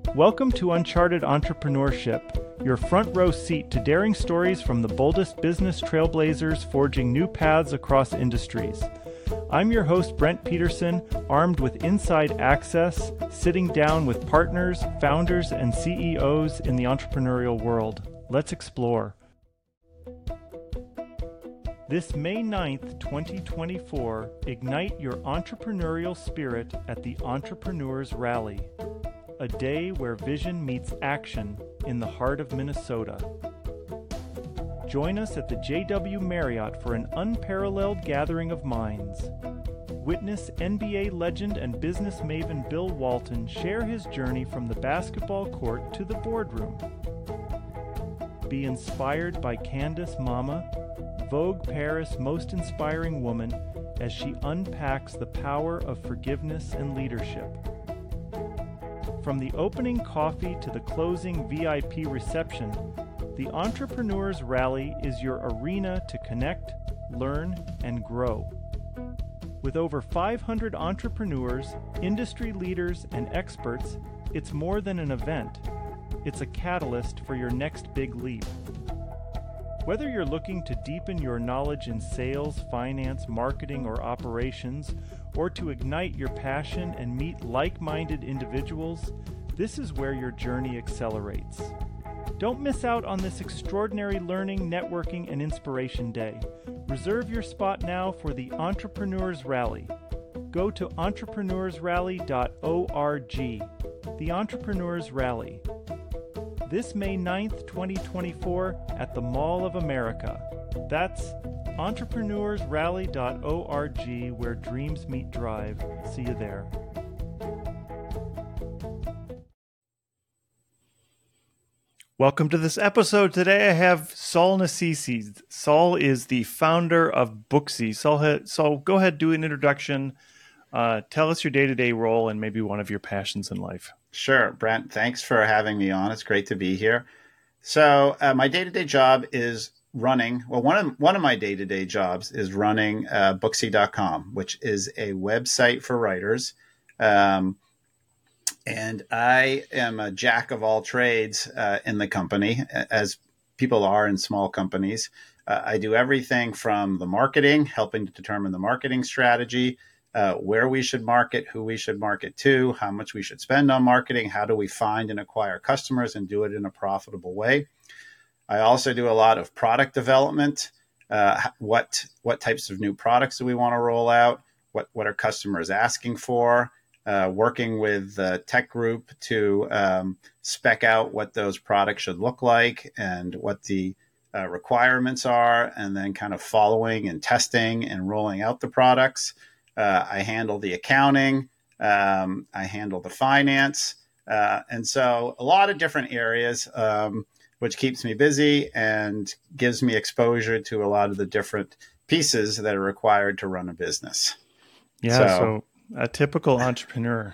Welcome to Uncharted Entrepreneurship, your front row seat to daring stories from the boldest business trailblazers forging new paths across industries. I'm your host, Brent Peterson, armed with inside access, sitting down with partners, founders, and CEOs in the entrepreneurial world. Let's explore. This May 9th, 2024, ignite your entrepreneurial spirit at the Entrepreneurs Rally, a day where vision meets action in the heart of Minnesota. Join us at the JW Marriott for an unparalleled gathering of minds. Witness NBA legend and business maven Bill Walton share his journey from the basketball court to the boardroom. Be inspired by Candace Mama, Vogue Paris' most inspiring woman, as she unpacks the power of forgiveness and leadership. From the opening coffee to the closing VIP reception, the Entrepreneurs Rally is your arena to connect, learn, and grow. With over 500 entrepreneurs, industry leaders, and experts, it's more than an event. It's a catalyst for your next big leap. Whether you're looking to deepen your knowledge in sales, finance, marketing, or operations, or to ignite your passion and meet like-minded individuals, this is where your journey accelerates. Don't miss out on this extraordinary learning, networking, and inspiration day. Reserve your spot now for the Entrepreneurs Rally. Go to entrepreneursrally.org. The Entrepreneurs Rally. This May 9th, 2024 at the Mall of America. That's entrepreneursrally.org, where dreams meet drive. See you there. Welcome to this episode. Today I have Saul Nassisi. Saul is the founder of Booksy. Saul, go ahead, do an introduction. Tell us your day-to-day role and maybe one of your passions in life. Sure, Brent. Thanks for having me on. It's great to be here. So my day-to-day job is running. Well, one of my day-to-day jobs is running Booksy.com, which is a website for writers. And I am a jack of all trades in the company, as people are in small companies. I do everything from the marketing, helping to determine the marketing strategy, where we should market, who we should market to, how much we should spend on marketing, how do we find and acquire customers and do it in a profitable way. I also do a lot of product development. What types of new products do we want to roll out? What are customers asking for? Working with the tech group to spec out what those products should look like and what the requirements are, and then kind of following and testing and rolling out the products. I handle the accounting, I handle the finance, and so a lot of different areas, which keeps me busy and gives me exposure to a lot of the different pieces that are required to run a business. Yeah, so a typical entrepreneur.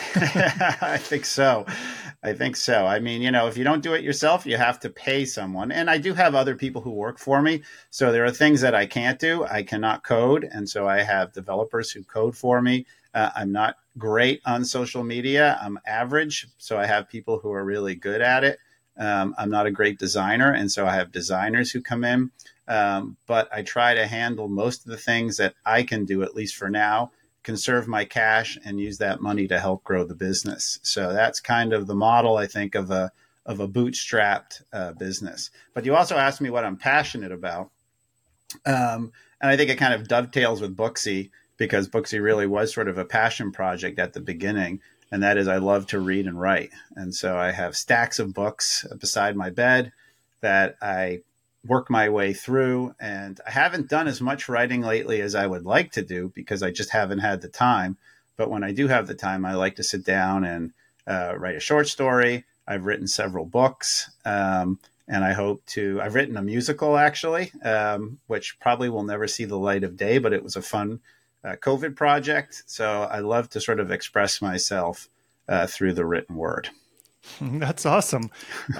I think so. I mean, if you don't do it yourself, you have to pay someone. And I do have other people who work for me. So there are things that I can't do. I cannot code. And so I have developers who code for me. I'm not great on social media. I'm average. So I have people who are really good at it. I'm not a great designer. And so I have designers who come in. But I try to handle most of the things that I can do, at least for now, conserve my cash and use that money to help grow the business. So that's kind of the model, I think, of a bootstrapped business. But you also asked me what I'm passionate about. And I think it kind of dovetails with Booksy, because Booksy really was sort of a passion project at the beginning. And that is, I love to read and write. And so I have stacks of books beside my bed that I work my way through. And I haven't done as much writing lately as I would like to do because I just haven't had the time. But when I do have the time, I like to sit down and write a short story. I've written several books, and I've written a musical, actually, which probably will never see the light of day, but it was a fun COVID project. So I love to sort of express myself through the written word. That's awesome.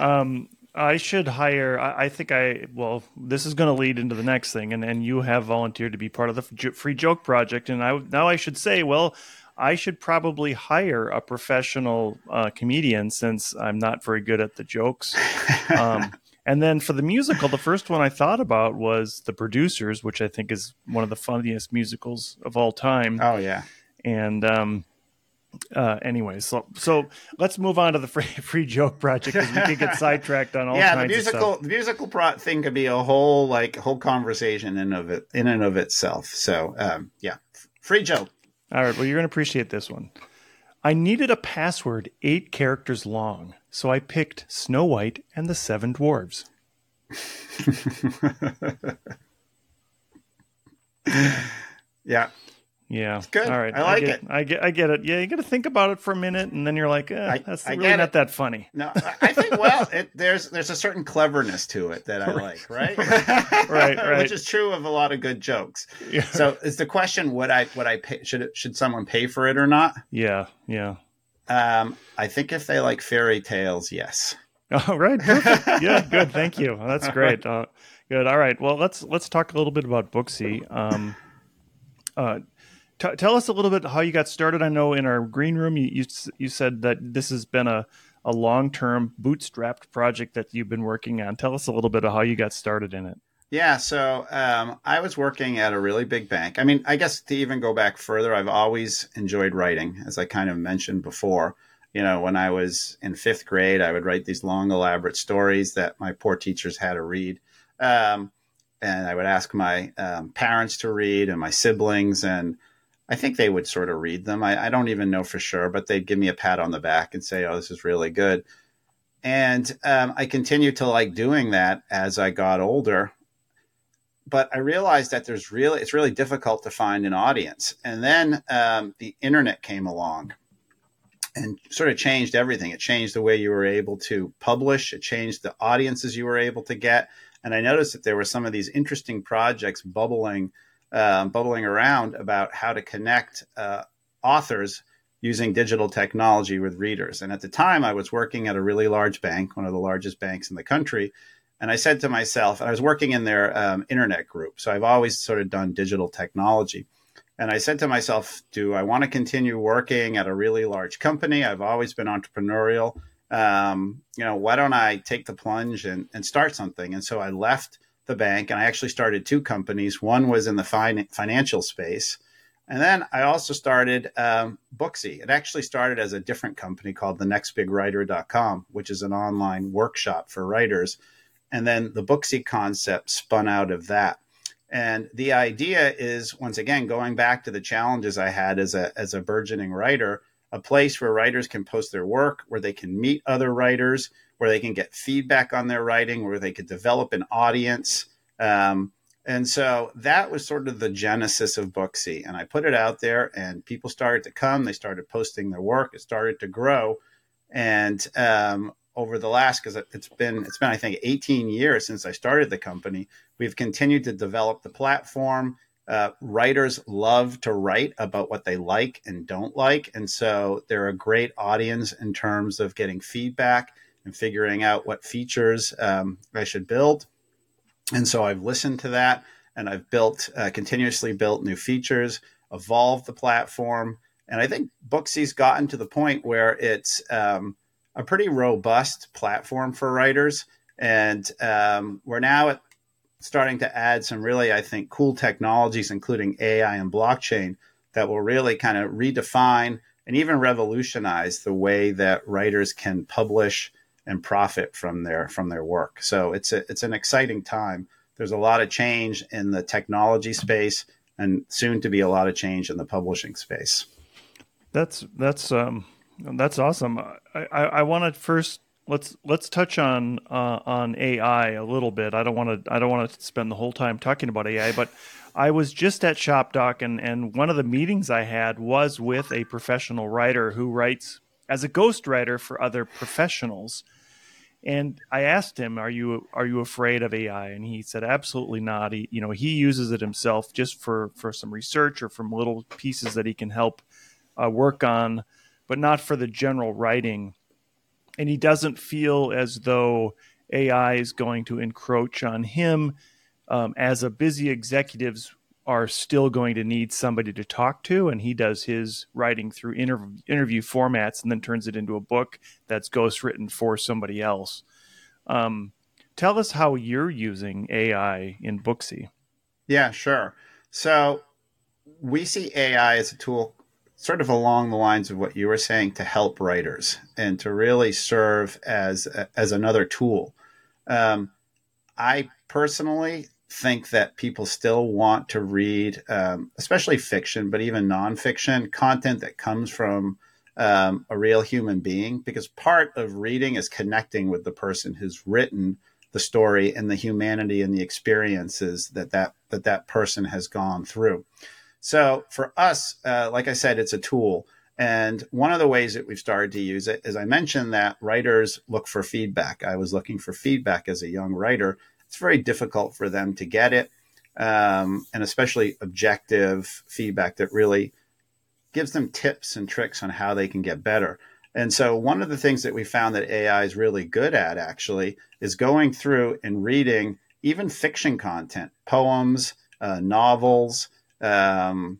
I should hire, this is going to lead into the next thing. And you have volunteered to be part of the Free Joke Project. And now I should say, I should probably hire a professional comedian since I'm not very good at the jokes. And then for the musical, the first one I thought about was The Producers, which I think is one of the funniest musicals of all time. Oh, yeah. And anyway, so let's move on to the free joke project, because we could get sidetracked on all kinds of stuff. The musical thing could be a whole conversation in and of itself. So free joke. All right, well, you're going to appreciate this one. I needed a password 8 characters long, so I picked Snow White and the 7 Dwarves. Yeah. Yeah. It's good. All right. I like it. I get it. Yeah, you got to think about it for a minute, and then you're like, that's really not that funny. No, I think, well, there's a certain cleverness to it that I like, right? Right. Which is true of a lot of good jokes. Yeah. So is the question, would I pay, should someone pay for it or not? Yeah. I think if they like fairy tales, yes. Oh, right. Perfect. Yeah, good. Thank you. That's great. Good. All right. Well, let's talk a little bit about Booksy. Tell us a little bit how you got started. I know in our green room, you said that this has been a long-term bootstrapped project that you've been working on. Tell us a little bit of how you got started in it. Yeah, so I was working at a really big bank. I mean, I guess to even go back further, I've always enjoyed writing, as I kind of mentioned before. You know, when I was in 5th grade, I would write these long, elaborate stories that my poor teachers had to read. And I would ask my parents to read and my siblings, and I think they would sort of read them. I don't even know for sure, but they'd give me a pat on the back and say, oh, this is really good. And I continued to like doing that as I got older. But I realized that it's really difficult to find an audience. And then the internet came along and sort of changed everything. It changed the way you were able to publish. It changed the audiences you were able to get. And I noticed that there were some of these interesting projects bubbling around about how to connect authors using digital technology with readers. And at the time, I was working at a really large bank, one of the largest banks in the country. And I said to myself, and I was working in their internet group, so I've always sort of done digital technology. And I said to myself, do I want to continue working at a really large company? I've always been entrepreneurial. Why don't I take the plunge and start something? And so I left the bank, and I actually started 2 companies. One was in the financial space. And then I also started Booksy. It actually started as a different company called thenextbigwriter.com, which is an online workshop for writers. And then the Booksy concept spun out of that. And the idea is, once again, going back to the challenges I had as a burgeoning writer, a place where writers can post their work, where they can meet other writers, where they can get feedback on their writing, where they could develop an audience. And so that was sort of the genesis of Booksy. And I put it out there, and people started to come. They started posting their work. It started to grow. And over the last, because it's been I think 18 years since I started the company, we've continued to develop the platform. Writers love to write about what they like and don't like, and so they're a great audience in terms of getting feedback and figuring out what features I should build. And so I've listened to that, and I've continuously built new features, evolved the platform, and I think Booksy's gotten to the point where it's a pretty robust platform for writers. And we're now starting to add some really, I think, cool technologies, including AI and blockchain, that will really kind of redefine and even revolutionize the way that writers can publish and profit from their work. So it's an exciting time. There's a lot of change in the technology space, and soon to be a lot of change in the publishing space. That's awesome. I want to first let's touch on AI a little bit. I don't want to spend the whole time talking about AI, but I was just at ShopDoc, and one of the meetings I had was with a professional writer who writes as a ghostwriter for other professionals. And I asked him, "Are you afraid of AI?" And he said, "Absolutely not. He uses it himself just for some research or from little pieces that he can help work on, but not for the general writing. And he doesn't feel as though AI is going to encroach on him as a busy executive are still going to need somebody to talk to, and he does his writing through interview formats and then turns it into a book that's ghostwritten for somebody else. Tell us how you're using AI in Booksy. Yeah, sure. So we see AI as a tool sort of along the lines of what you were saying, to help writers and to really serve as another tool. I personally think that people still want to read, especially fiction, but even nonfiction content that comes from a real human being, because part of reading is connecting with the person who's written the story and the humanity and the experiences that person has gone through. So for us, like I said, it's a tool. And one of the ways that we've started to use it is, I mentioned that writers look for feedback. I was looking for feedback as a young writer. It's very difficult for them to get it, and especially objective feedback that really gives them tips and tricks on how they can get better. And so one of the things that we found that AI is really good at, actually, is going through and reading even fiction content, poems, novels. Doesn't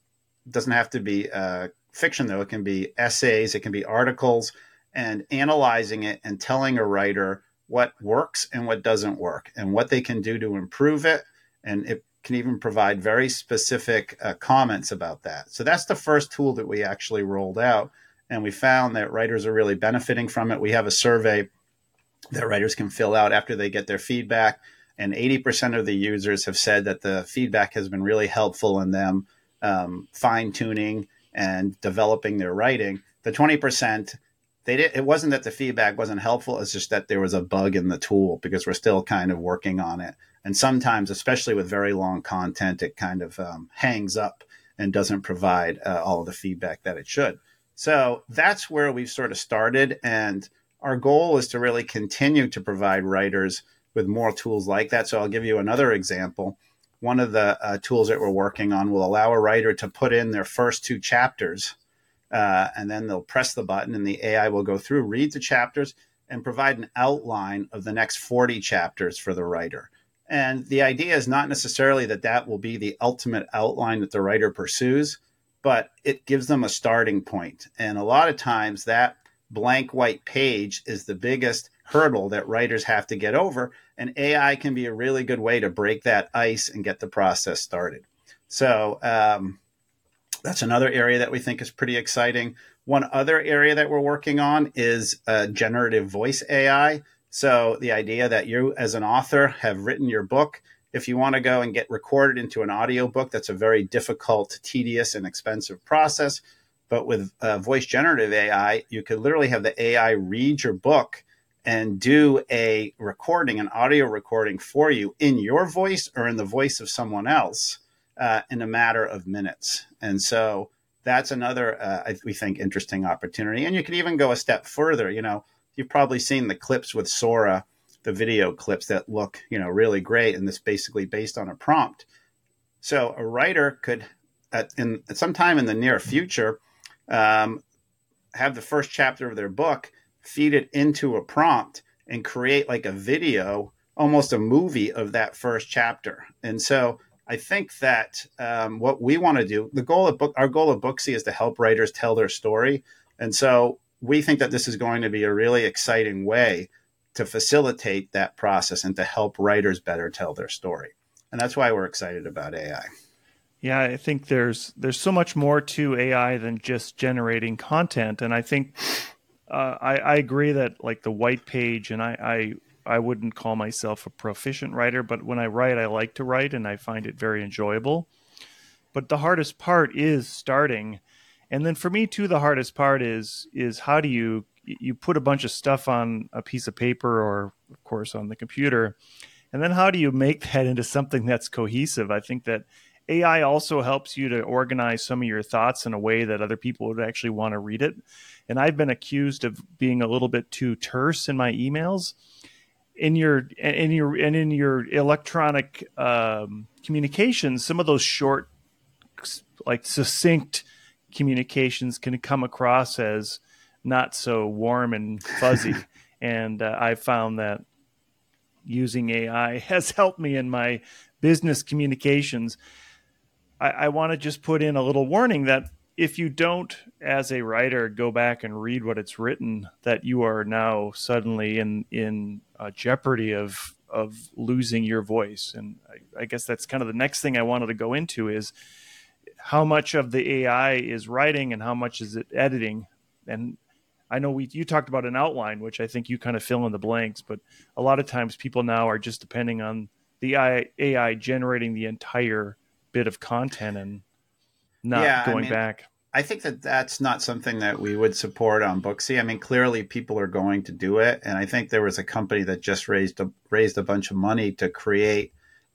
have to be fiction, though. It can be essays, it can be articles, and analyzing it and telling a writer what works and what doesn't work and what they can do to improve it. And it can even provide very specific comments about that. So that's the first tool that we actually rolled out. And we found that writers are really benefiting from it. We have a survey that writers can fill out after they get their feedback. And 80% of the users have said that the feedback has been really helpful in them fine-tuning and developing their writing. The 20%, it wasn't that the feedback wasn't helpful. It's just that there was a bug in the tool, because we're still kind of working on it. And sometimes, especially with very long content, it kind of hangs up and doesn't provide all of the feedback that it should. So that's where we've sort of started. And our goal is to really continue to provide writers with more tools like that. So I'll give you another example. One of the tools that we're working on will allow a writer to put in their first 2 chapters, and then they'll press the button and the AI will go through, read the chapters, and provide an outline of the next 40 chapters for the writer. And the idea is not necessarily that will be the ultimate outline that the writer pursues, but it gives them a starting point. And a lot of times that blank white page is the biggest hurdle that writers have to get over. And AI can be a really good way to break that ice and get the process started. So that's another area that we think is pretty exciting. One other area that we're working on is generative voice AI. So the idea that you as an author have written your book, if you want to go and get recorded into an audiobook, that's a very difficult, tedious, and expensive process. But with voice generative AI, you could literally have the AI read your book and do a recording, an audio recording for you in your voice or in the voice of someone else in a matter of minutes. And so that's another, we think, interesting opportunity. And you can even go a step further. You've probably seen the clips with Sora, the video clips that look, really great. And this basically based on a prompt. So a writer could, at sometime in the near future, have the first chapter of their book, feed it into a prompt, and create like a video, almost a movie of that first chapter. And so I think that what we want to do, our goal of Booksy is to help writers tell their story. And so we think that this is going to be a really exciting way to facilitate that process and to help writers better tell their story. And that's why we're excited about AI. Yeah, I think there's so much more to AI than just generating content. And I think I agree that, like, the white page, and I wouldn't call myself a proficient writer, but when I write, I like to write and I find it very enjoyable. But the hardest part is starting. And then for me too, the hardest part is how do you put a bunch of stuff on a piece of paper or, of course, on the computer, and then how do you make that into something that's cohesive? I think that AI also helps you to organize some of your thoughts in a way that other people would actually want to read it. And I've been accused of being a little bit too terse in my emails. In your electronic communications, some of those short, like, succinct communications can come across as not so warm and fuzzy. And I found that using AI has helped me in my business communications. I want to just put in a little warning that if you don't, as a writer, go back and read what it's written, that you are now suddenly in jeopardy of losing your voice. And I guess that's kind of the next thing I wanted to go into is how much of the AI is writing and how much is it editing. And I know you talked about an outline, which I think you kind of fill in the blanks, but a lot of times people now are just depending on the AI generating the entire bit of content and not going back. I think that that's not something that we would support on Booksy. I mean, clearly people are going to do it. And I think there was a company that just raised a bunch of money to create,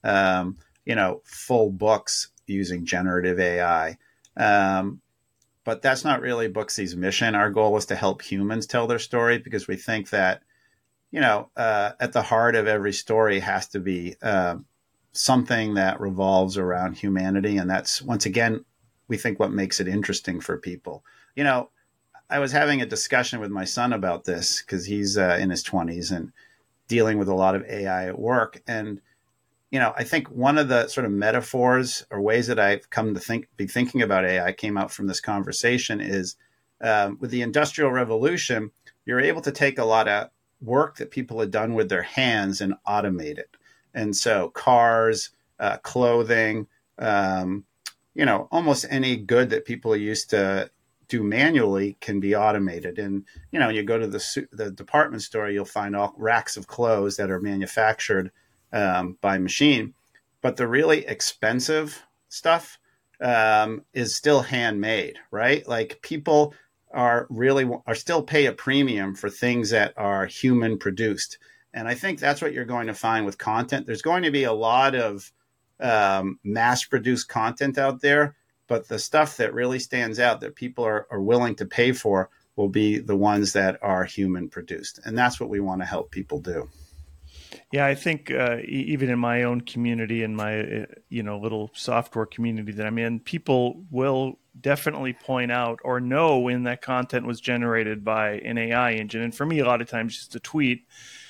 full books using generative AI. But that's not really Booksy's mission. Our goal is to help humans tell their story because we think that, at the heart of every story has to be something that revolves around humanity. And that's, once again, we think what makes it interesting for people. I was having a discussion with my son about this because he's in his 20s and dealing with a lot of AI at work. And, I think one of the sort of metaphors or ways that I've come to be thinking about AI came out from this conversation is with the Industrial Revolution, you're able to take a lot of work that people had done with their hands and automate it. And so cars, clothing, almost any good that people used to do manually can be automated. And, you go to the department store, you'll find all racks of clothes that are manufactured by machine. But the really expensive stuff is still handmade, right? Like people are still pay a premium for things that are human produced. And I think that's what you're going to find with content. There's going to be a lot of mass-produced content out there, but the stuff that really stands out that people are willing to pay for will be the ones that are human-produced. And that's what we want to help people do. Yeah, I think even in my own community, in my little software community that I'm in, people will definitely point out or know when that content was generated by an AI engine. And for me, a lot of times just a tweet,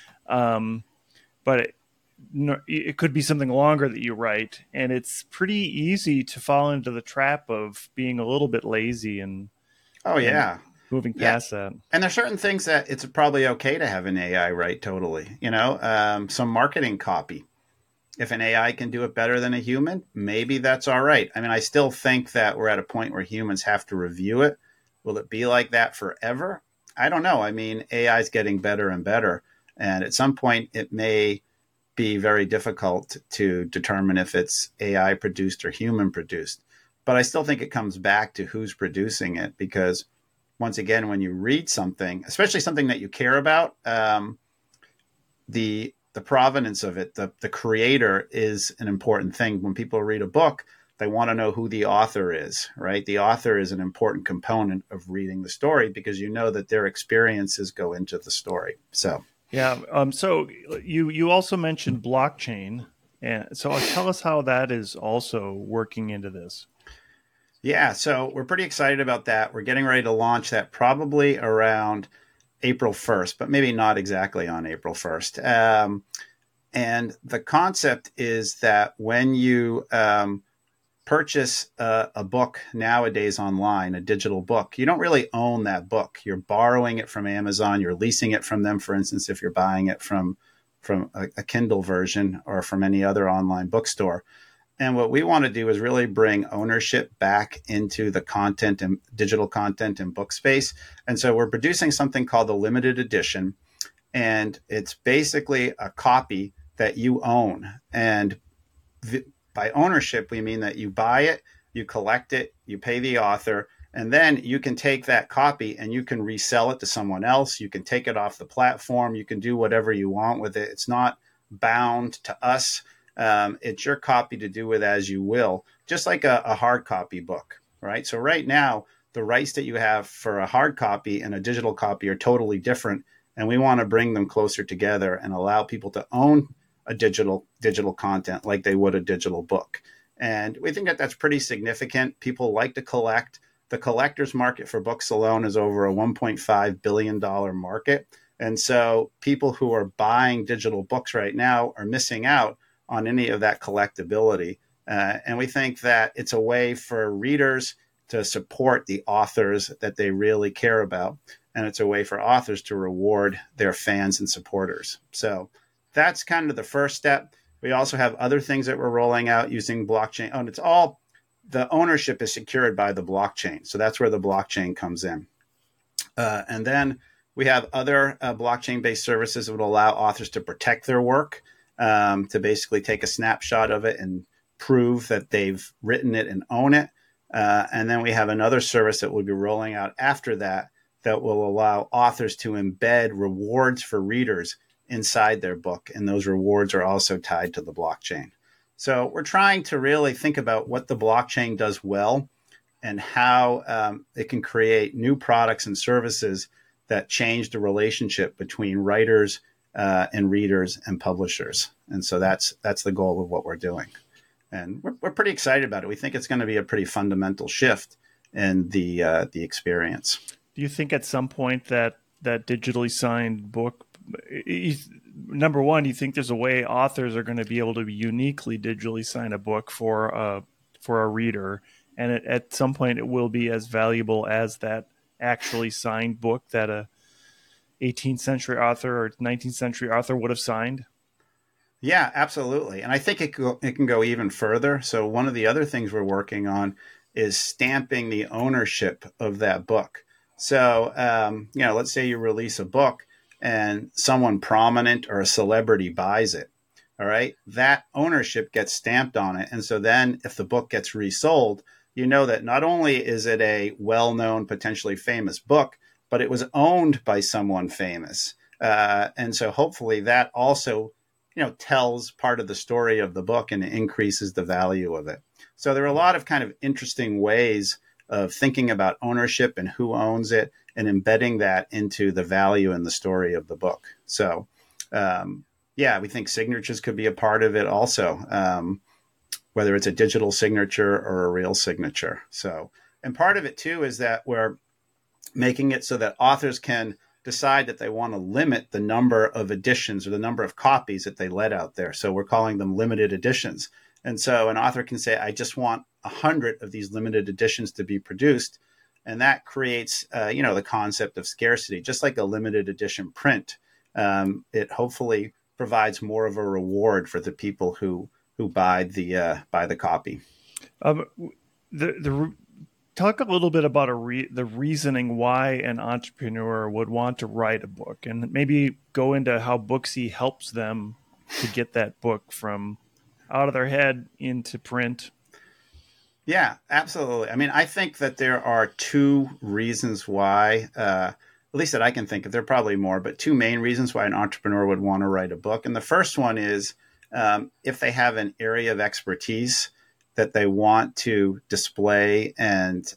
but it could be something longer that you write, and it's pretty easy to fall into the trap of being a little bit lazy and moving past that. And there's certain things that it's probably okay to have an AI write totally. Some marketing copy. If an AI can do it better than a human, maybe that's all right. I mean, I still think that we're at a point where humans have to review it. Will it be like that forever? I don't know. I mean, AI is getting better and better. And at some point, it may be very difficult to determine if it's AI produced or human produced. But I still think it comes back to who's producing it, because once again, when you read something, especially something that you care about, the provenance of it, the creator is an important thing. When people read a book, they want to know who the author is, right? The author is an important component of reading the story because you know that their experiences go into the story. So. Yeah. So you also mentioned blockchain, and so tell us how that is also working into this. Yeah. So we're pretty excited about that. We're getting ready to launch that probably around April 1st, but maybe not exactly on April 1st. And the concept is that when you purchase a book nowadays online, a digital book, you don't really own that book. You're borrowing it from Amazon. You're leasing it from them, for instance, if you're buying it from a Kindle version or from any other online bookstore. And what we want to do is really bring ownership back into the content and digital content and book space. And so we're producing something called the limited edition. And it's basically a copy that you own. And by ownership, we mean that you buy it, you collect it, you pay the author, and then you can take that copy and you can resell it to someone else. You can take it off the platform. You can do whatever you want with it. It's not bound to us. It's your copy to do with as you will, just like a hard copy book, right? So right now, the rights that you have for a hard copy and a digital copy are totally different. And we want to bring them closer together and allow people to own a digital content like they would a digital book. And we think that that's pretty significant. People like to collect. The collector's market for books alone is over a $1.5 billion market. And so people who are buying digital books right now are missing out on any of that collectability. And we think that it's a way for readers to support the authors that they really care about. And it's a way for authors to reward their fans and supporters. So that's kind of the first step. We also have other things that we're rolling out using blockchain. And it's all, the ownership is secured by the blockchain. So that's where the blockchain comes in. And then we have other blockchain-based services that would allow authors to protect their work, to basically take a snapshot of it and prove that they've written it and own it. And then we have another service that we'll be rolling out after that that will allow authors to embed rewards for readers inside their book. And those rewards are also tied to the blockchain. So we're trying to really think about what the blockchain does well and how it can create new products and services that change the relationship between writers and readers and publishers. And so that's the goal of what we're doing. And we're pretty excited about it. We think it's going to be a pretty fundamental shift in the experience. Do you think at some point that digitally signed book, number one, you think there's a way authors are going to be able to uniquely digitally sign a book for a reader, and at some point it will be as valuable as that actually signed book that a 18th century author or 19th century author would have signed? Yeah, absolutely. And I think it can go even further. So one of the other things we're working on is stamping the ownership of that book. So, let's say you release a book and someone prominent or a celebrity buys it. All right. That ownership gets stamped on it. And so then if the book gets resold, you know that not only is it a well-known, potentially famous book, but it was owned by someone famous. And so hopefully that also tells part of the story of the book and increases the value of it. So there are a lot of kind of interesting ways of thinking about ownership and who owns it and embedding that into the value and the story of the book. So, we think signatures could be a part of it also, whether it's a digital signature or a real signature. So, and part of it too is that we're making it so that authors can decide that they want to limit the number of editions or the number of copies that they let out there. So we're calling them limited editions. And so an author can say, I just want 100 of these limited editions to be produced. And that creates, the concept of scarcity, just like a limited edition print. It hopefully provides more of a reward for the people who buy the copy. Talk a little bit about the reasoning why an entrepreneur would want to write a book, and maybe go into how Booksy helps them to get that book from out of their head into print. Yeah, absolutely. I mean, I think that there are two reasons why, at least that I can think of, there are probably more, but two main reasons why an entrepreneur would want to write a book. And the first one is if they have an area of expertise that they want to display and,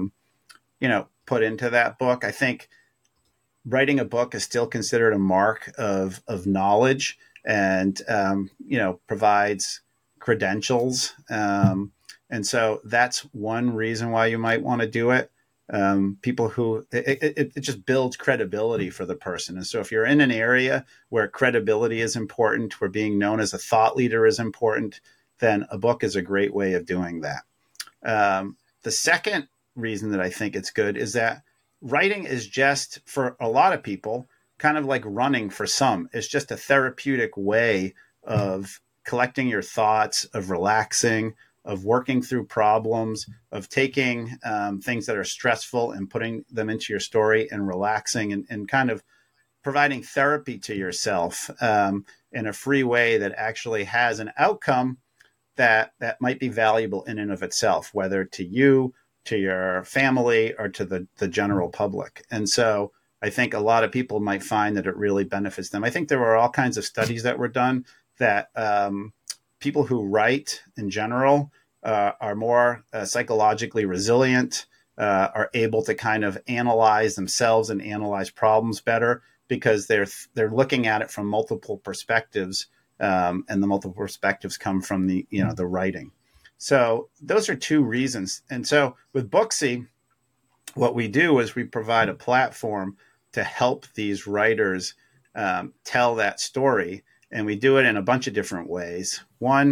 put into that book. I think writing a book is still considered a mark of knowledge and, provides credentials. And so that's one reason why you might want to do it. People who it just builds credibility for the person. And so if you're in an area where credibility is important, where being known as a thought leader is important, then a book is a great way of doing that. The second reason that I think it's good is that writing is just, for a lot of people, kind of like running for some. It's just a therapeutic way of collecting your thoughts, of relaxing, of working through problems, of taking things that are stressful and putting them into your story and relaxing and kind of providing therapy to yourself in a free way that actually has an outcome that might be valuable in and of itself, whether to you, to your family, or to the general public. And so I think a lot of people might find that it really benefits them. I think there were all kinds of studies that were done that people who write in general are more psychologically resilient, are able to kind of analyze themselves and analyze problems better because they're looking at it from multiple perspectives. And the multiple perspectives come from the writing. So those are two reasons. And so with Booksy, what we do is we provide a platform to help these writers tell that story. And we do it in a bunch of different ways. One,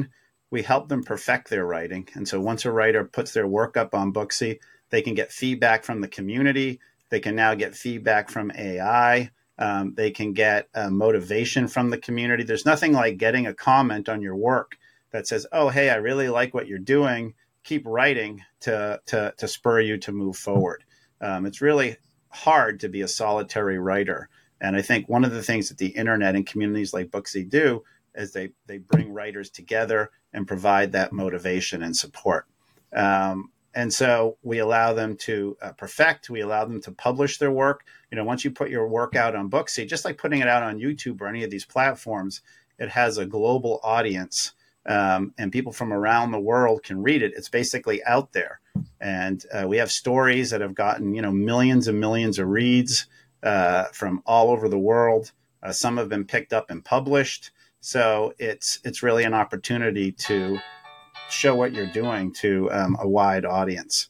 we help them perfect their writing. And so once a writer puts their work up on Booksy, they can get feedback from the community. They can now get feedback from AI. They can get motivation from the community. There's nothing like getting a comment on your work that says, "Oh, hey, I really like what you're doing. Keep writing," to spur you to move forward. It's really hard to be a solitary writer. And I think one of the things that the internet and communities like Booksy do is they bring writers together and provide that motivation and support. And so we allow them to perfect. We allow them to publish their work. Once you put your work out on Booksy, just like putting it out on YouTube or any of these platforms, it has a global audience, and people from around the world can read it. It's basically out there. And we have stories that have gotten, millions and millions of reads from all over the world. Some have been picked up and published. So it's really an opportunity to show what you're doing to a wide audience.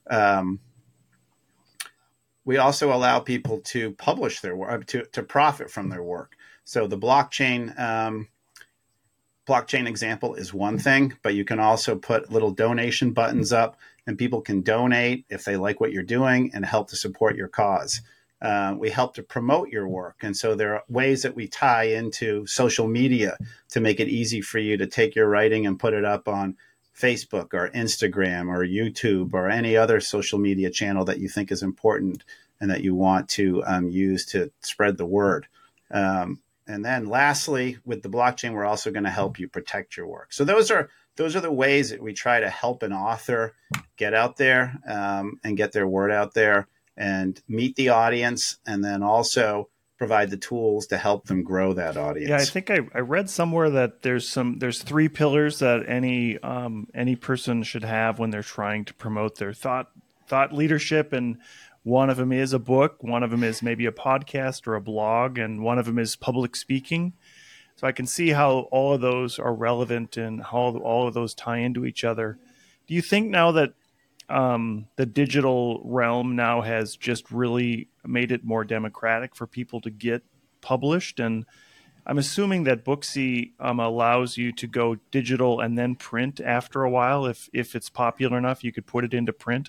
We also allow people to publish their work, to profit from their work. So the blockchain example is one thing, but you can also put little donation buttons up, and people can donate if they like what you're doing and help to support your cause. We help to promote your work. And so there are ways that we tie into social media to make it easy for you to take your writing and put it up on Facebook or Instagram or YouTube or any other social media channel that you think is important and that you want to use to spread the word. And then lastly, with the blockchain, we're also going to help you protect your work. So those are the ways that we try to help an author get out there and get their word out there and meet the audience, and then also provide the tools to help them grow that audience. Yeah, I think I read somewhere that there's 3 pillars that any person should have when they're trying to promote their thought leadership, and one of them is a book, one of them is maybe a podcast or a blog, and one of them is public speaking. So I can see how all of those are relevant and how all of those tie into each other. Do you think now that the digital realm now has just really made it more democratic for people to get published? And I'm assuming that Booksy allows you to go digital and then print after a while. If it's popular enough, you could put it into print.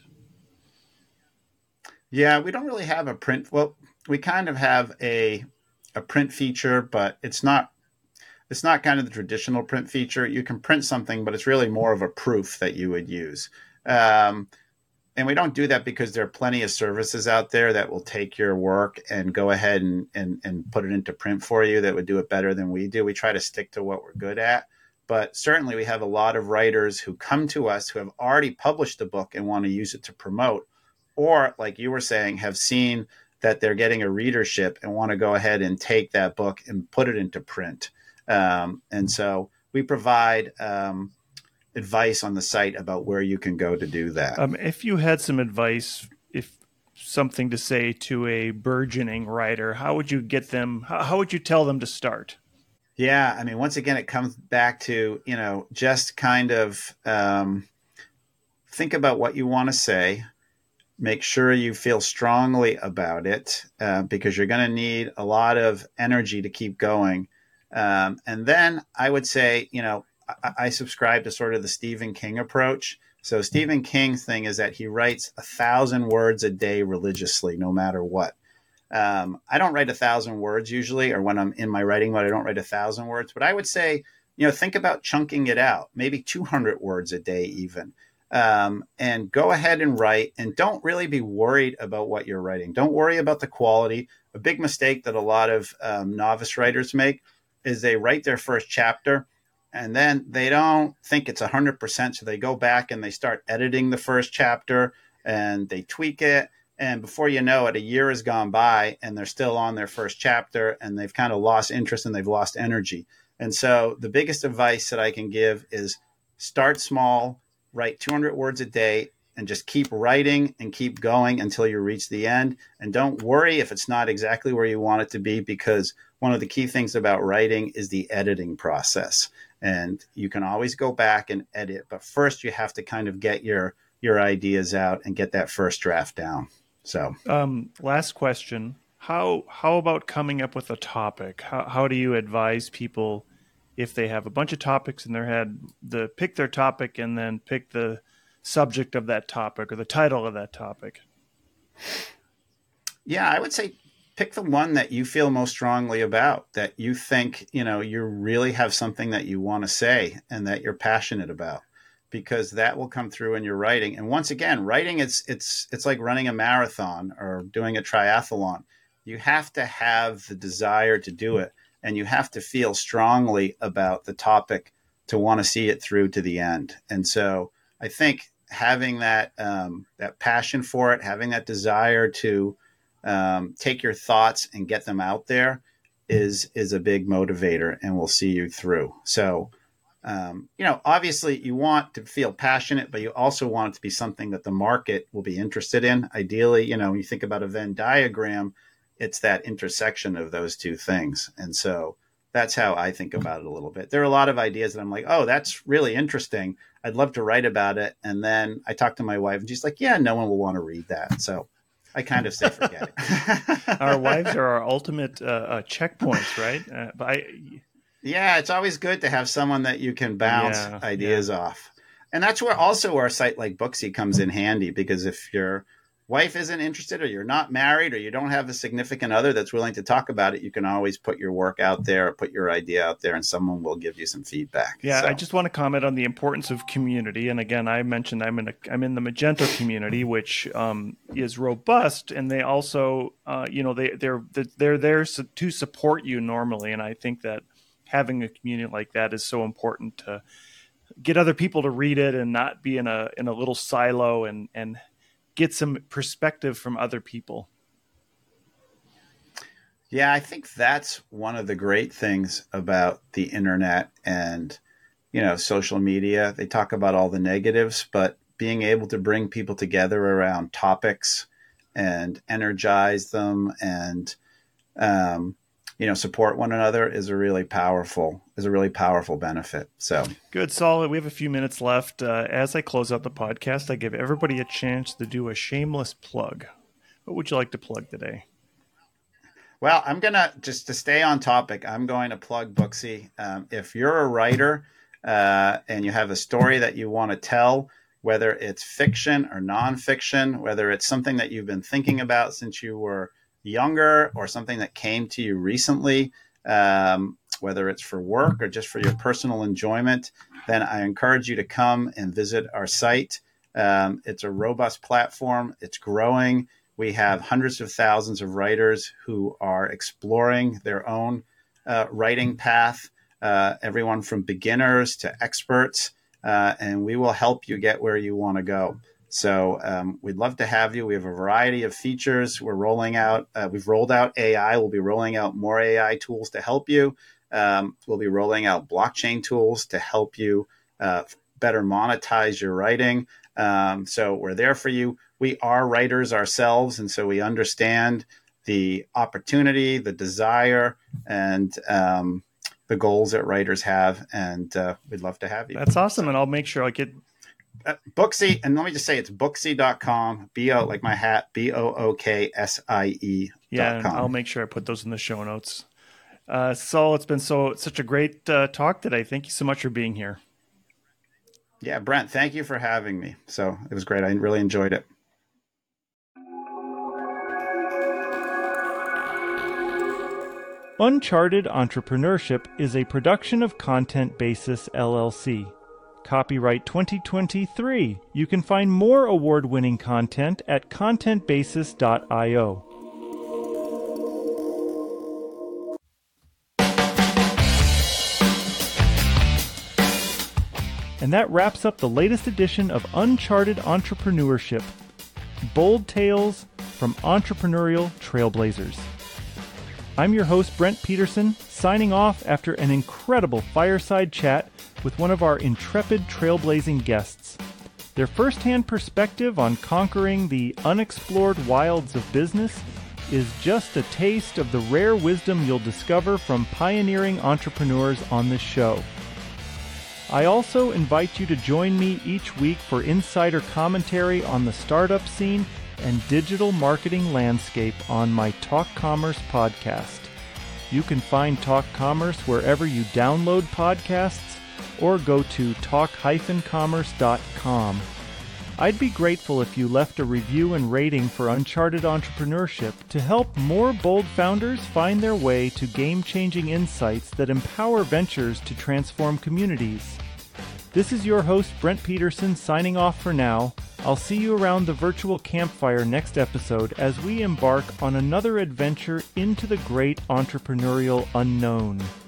Yeah, we don't really have a print. Well, we kind of have a print feature, but it's not kind of the traditional print feature. You can print something, but it's really more of a proof that you would use. And we don't do that because there are plenty of services out there that will take your work and go ahead and put it into print for you that would do it better than we do. We try to stick to what we're good at. But certainly we have a lot of writers who come to us who have already published a book and want to use it to promote, or like you were saying, have seen that they're getting a readership and want to go ahead and take that book and put it into print. And so we provide advice on the site about where you can go to do that. If you had some advice, if something to say to a burgeoning writer, how would you get them? How would you tell them to start? Yeah, I mean, once again, it comes back to, just kind of think about what you want to say. Make sure you feel strongly about it because you're going to need a lot of energy to keep going. And then I would say, I subscribe to sort of the Stephen King approach. So Stephen King's thing is that he writes 1,000 words a day religiously, no matter what. I don't write 1,000 words usually, or when I'm in my writing mode, I don't write 1,000 words. But I would say, think about chunking it out, maybe 200 words a day even. And go ahead and write, and don't really be worried about what you're writing. Don't worry about the quality. A big mistake that a lot of novice writers make is they write their first chapter and then they don't think it's 100%. So they go back and they start editing the first chapter and they tweak it. And before you know it, a year has gone by and they're still on their first chapter and they've kind of lost interest and they've lost energy. And so the biggest advice that I can give is start small, write 200 words a day, and just keep writing and keep going until you reach the end. And don't worry if it's not exactly where you want it to be, because one of the key things about writing is the editing process. And you can always go back and edit, but first you have to kind of get your ideas out and get that first draft down. So, last question. How about coming up with a topic? How do you advise people if they have a bunch of topics in their head, pick their topic and then pick the subject of that topic or the title of that topic? Yeah, I would say pick the one that you feel most strongly about, that you think, you really have something that you want to say and that you're passionate about, because that will come through in your writing. And once again, writing, it's like running a marathon or doing a triathlon. You have to have the desire to do it, and you have to feel strongly about the topic to want to see it through to the end. And so I think having that passion for it, having that desire to take your thoughts and get them out there is a big motivator and will see you through. So, obviously you want to feel passionate, but you also want it to be something that the market will be interested in. Ideally, when you think about a Venn diagram, it's that intersection of those two things. And so that's how I think about it a little bit. There are a lot of ideas that I'm like, oh, that's really interesting. I'd love to write about it. And then I talk to my wife and she's like, yeah, no one will want to read that. So I kind of say, forget it. Our wives are our ultimate checkpoints, right? Yeah, it's always good to have someone that you can bounce ideas off. And that's where also our site like Booksy comes in handy, because if your wife isn't interested, or you're not married, or you don't have a significant other that's willing to talk about it, you can always put your work out there, or put your idea out there, and someone will give you some feedback. Yeah, so I just want to comment on the importance of community. And again, I mentioned I'm in the Magento community, which is robust, and they also, they're there to support you normally. And I think that having a community like that is so important to get other people to read it and not be in a little silo and get some perspective from other people. Yeah, I think that's one of the great things about the internet and, social media. They talk about all the negatives, but being able to bring people together around topics and energize them and, support one another is a really powerful benefit. So good, Saul. We have a few minutes left. As I close out the podcast, I give everybody a chance to do a shameless plug. What would you like to plug today? Well, I'm going to, just to stay on topic, I'm going to plug Booksy. If you're a writer and you have a story that you want to tell, whether it's fiction or nonfiction, whether it's something that you've been thinking about since you were younger or something that came to you recently, whether it's for work or just for your personal enjoyment, then I encourage you to come and visit our site. It's a robust platform. It's growing. We have hundreds of thousands of writers who are exploring their own writing path, everyone from beginners to experts, and we will help you get where you want to go. So we'd love to have you. We have a variety of features. We're rolling out. We've rolled out AI. We'll be rolling out more AI tools to help you. We'll be rolling out blockchain tools to help you better monetize your writing. So we're there for you. We are writers ourselves, and so we understand the opportunity, the desire, and the goals that writers have. And we'd love to have you. That's awesome. And I'll make sure I get Booksy, and let me just say it's booksy.com, B-O, like my hat, BOOKSIE.com. Yeah, and I'll make sure I put those in the show notes. Saul, it's been such a great talk today. Thank you so much for being here. Yeah, Brent, thank you for having me. So it was great. I really enjoyed it. Uncharted Entrepreneurship is a production of Content Basis, LLC. Copyright 2023. You can find more award-winning content at contentbasis.io. And that wraps up the latest edition of Uncharted Entrepreneurship. Bold tales from entrepreneurial trailblazers. I'm your host, Brent Peterson, signing off after an incredible fireside chat with one of our intrepid trailblazing guests. Their first-hand perspective on conquering the unexplored wilds of business is just a taste of the rare wisdom you'll discover from pioneering entrepreneurs on this show. I also invite you to join me each week for insider commentary on the startup scene and digital marketing landscape on my Talk Commerce podcast. You can find Talk Commerce wherever you download podcasts or go to talk-commerce.com. I'd be grateful if you left a review and rating for Uncharted Entrepreneurship to help more bold founders find their way to game-changing insights that empower ventures to transform communities. This is your host, Brent Peterson, signing off for now. I'll see you around the virtual campfire next episode as we embark on another adventure into the great entrepreneurial unknown.